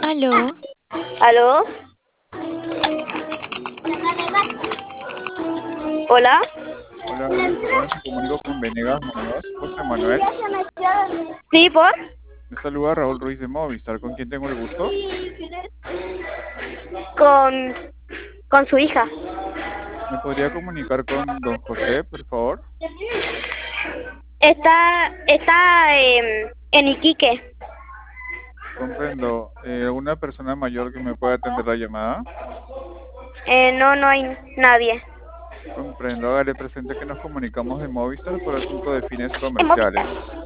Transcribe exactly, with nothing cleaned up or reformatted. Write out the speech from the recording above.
Aló, ¿Aló? ¿Hola? hola, buenas tardes. Me comunico con Venegas Muñoz, José Manuel. ¿Sí, por? Me saluda Raúl Ruiz de Movistar. ¿Con quién tengo el gusto? Con, con su hija. ¿Me podría comunicar con don José, por favor? Está, está em, en Iquique. Comprendo. Eh, ¿alguna persona mayor que me pueda atender la llamada? Eh, no, no hay nadie. Comprendo. Hágale presente que nos comunicamos de Movistar por asunto de fines En Movistar. comerciales.